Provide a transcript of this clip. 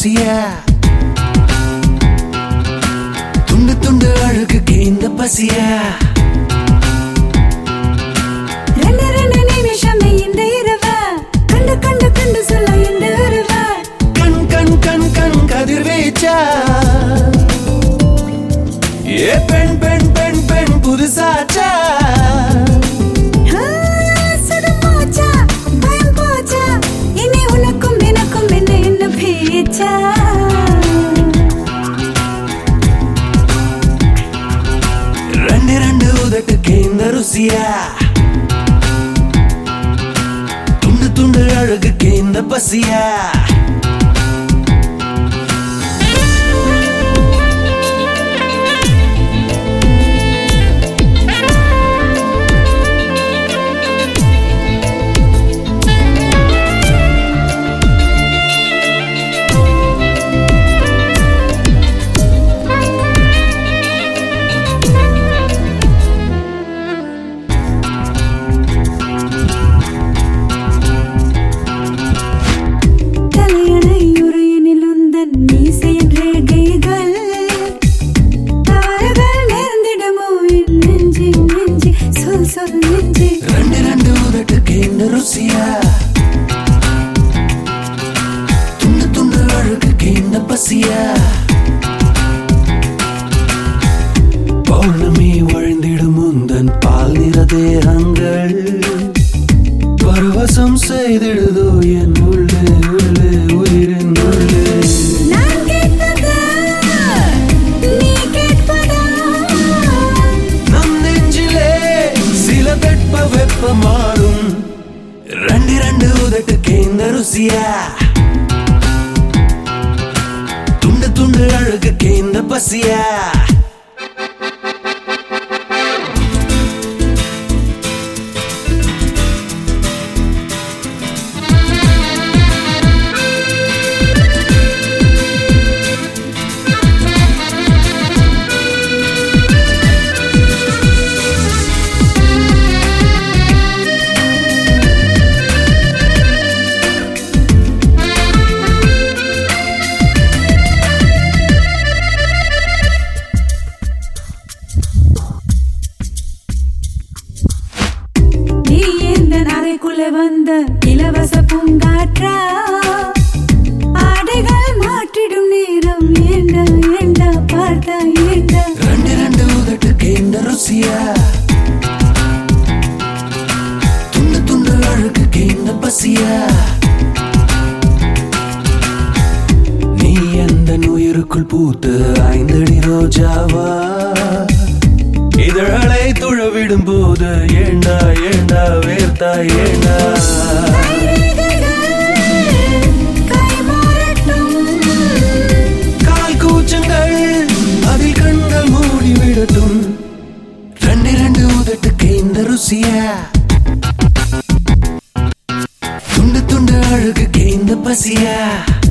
ருசியா துண்டு துண்டு அழுகுக்கு இந்த பசியா ரெண்டு ரெண்டு நிமிஷமே இந்த இரவ கண்டு கண்டு கண்டு சொல்ல இந்த இரவ கண் கண் கண் கண் கதிர்வீச்சா ஏ பெண் பெண் பெண் பெண் புதுசாச்சா சுடமாச்சா பயம் போச்சா இனி உனக்கும் எனக்கும் என்ன என்ன பேச்சா ரெண்டு ரெண்டு உதட்டுக்கு இந்த ருசியா துண்டு துண்டு அழகுக்கு இந்த பசியா ரெண்டு ரெண்டு உதட்டுக்கு இந்த ருசியா துண்டு துண்டு அழுகுக்கு இந்த பசியா பௌர்ணமி வழிந்திடும் முந்தன் பால் நிற தேகங்கள் பரவசம் செய்திடுதோ என் உள்ளே உள்ளே உயிரின் உள்ளே வெப்பமாடும் ரெண்டு ரெண்டு உதட்டுக்கு இந்த ருசியா துண்டு துண்டு அழுகுக்கு இந்த பசியா வந்த இலவச பூங்காற்றா ஆடைகள் மாற்றிடும் நேரம் ஏண்டா ஏண்டா பார்த்தா ஏண்டா ரெண்டு ரெண்டு உதட்டுக்கு இந்த ருசியா துண்டு துண்டு அழுகுக்கு இந்த பசியா நீ எந்த உயிருக்குள் பூத்து ஐந்தடி ரோஜாவா இதழலை துழவிடும் போது ஏண்டா ஏண்டா வேர்த்தா ஏண்டா கால் கூச்சங்கள் அதில் கண்கள் மூடிவிடட்டும் ரெண்டு ரெண்டு உதட்டுக்கு இந்த ருசியா துண்டு துண்டு அழுகுக்கு இந்த பசியா